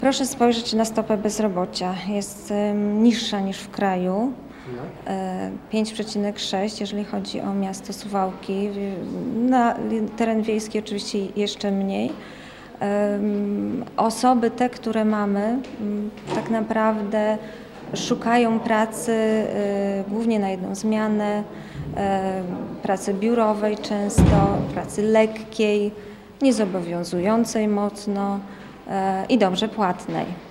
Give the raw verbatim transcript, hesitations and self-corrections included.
Proszę spojrzeć na stopę bezrobocia. Jest em, niższa niż w kraju. E, pięć przecinek sześć, jeżeli chodzi o miasto Suwałki. W- Na li- teren wiejski oczywiście jeszcze mniej. Em, Osoby te, które mamy, m, tak naprawdę szukają pracy e, głównie na jedną zmianę, e, pracy biurowej często, pracy lekkiej, niezobowiązującej mocno e, i dobrze płatnej.